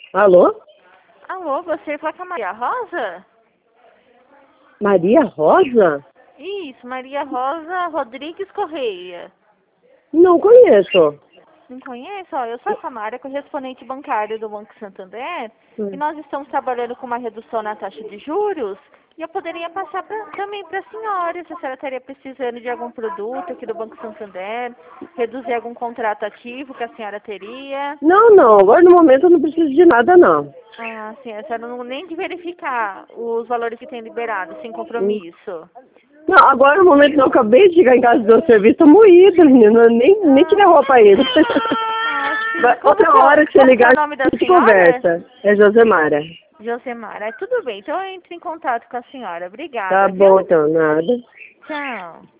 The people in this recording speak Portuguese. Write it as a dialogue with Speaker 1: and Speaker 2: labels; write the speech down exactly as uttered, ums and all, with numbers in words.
Speaker 1: Alô?
Speaker 2: Alô, você fala com a Maria Rosa?
Speaker 1: Maria Rosa?
Speaker 2: Isso, Maria Rosa Rodrigues Correia.
Speaker 1: Não conheço.
Speaker 2: Não conhece? Ó, eu sou a Samara, correspondente bancária do Banco Santander, e
Speaker 1: Hum.
Speaker 2: nós estamos trabalhando com uma redução na taxa de juros, e eu poderia passar pra, também para a senhora, se a senhora estaria precisando de algum produto aqui do Banco Santander, reduzir algum contrato ativo que a senhora teria.
Speaker 1: Não, não. Agora no momento eu não preciso de nada, não.
Speaker 2: Ah, sim, a senhora não nem de verificar os valores que tem liberado, sem
Speaker 1: Hum.
Speaker 2: compromisso.
Speaker 1: Não, agora no momento que eu acabei de chegar em casa do meu serviço, tô moída, menina. Nem, nem tirei a roupa ainda.
Speaker 2: Ah, sim.
Speaker 1: Vai-
Speaker 2: Como
Speaker 1: Outra
Speaker 2: que,
Speaker 1: hora que
Speaker 2: é-
Speaker 1: você
Speaker 2: como que é
Speaker 1: ligar,
Speaker 2: o nome da
Speaker 1: a gente
Speaker 2: senhora?
Speaker 1: conversa. É Josemara.
Speaker 2: Josemara. Tudo bem, então eu entro em contato com a senhora.
Speaker 1: Tá
Speaker 2: Obrigada,
Speaker 1: bom,
Speaker 2: viu?
Speaker 1: então, nada.
Speaker 2: Tchau.